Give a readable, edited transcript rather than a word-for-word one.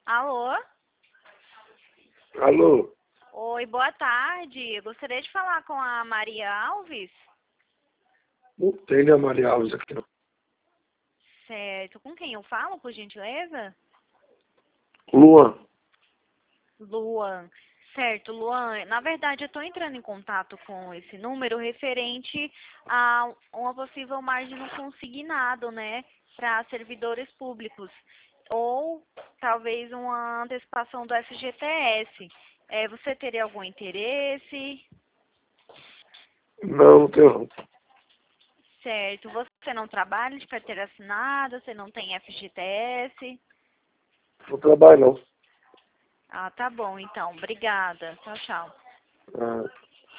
Alô? Alô? Oi, boa tarde. Eu gostaria de falar com a Maria Alves. Não tem, né, Maria Alves aqui, não. Certo. Com quem eu falo, por gentileza? Luan. Luan. Certo, Luan. Na verdade, eu estou entrando em contato com esse número referente a uma possível margem no consignado, né? Para servidores públicos. Ou talvez uma antecipação do FGTS. Você teria algum interesse? Não, não tenho não. Certo. Você não trabalha de carteira assinada, você não tem FGTS? Não trabalho, não. Ah, tá bom, então. Obrigada. Tchau, tchau. Ah,